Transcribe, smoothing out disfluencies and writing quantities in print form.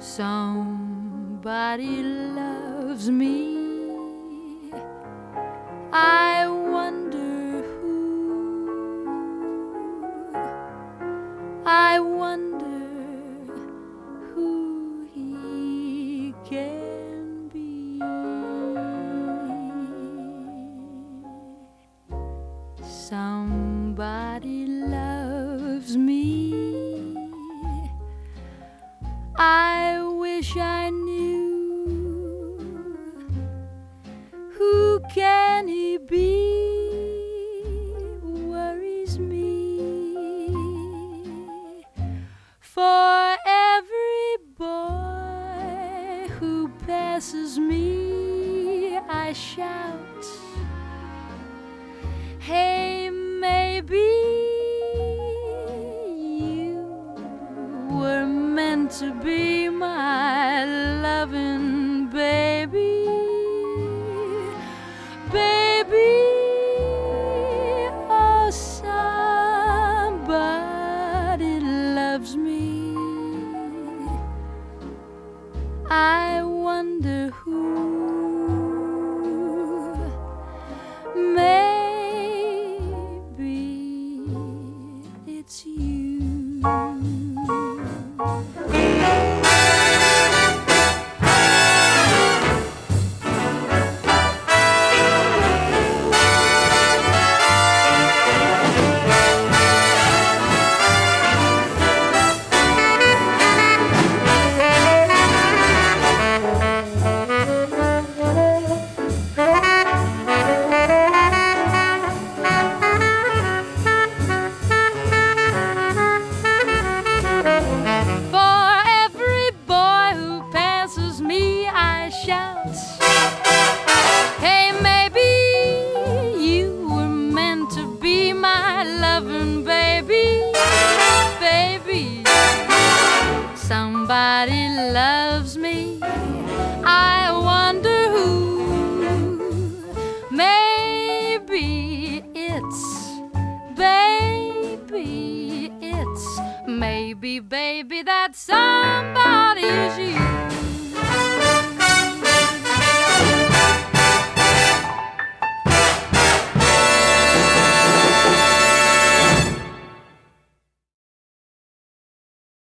Somebody loves me. I wonder who. I wonder who he can be. Somebody loves me. I wish I knew. Who can he be? Worries me. For every boy who passes me, I shout, hey, maybe were meant to be my loving baby, baby. Oh, somebody loves me. I wonder who. Maybe it's you.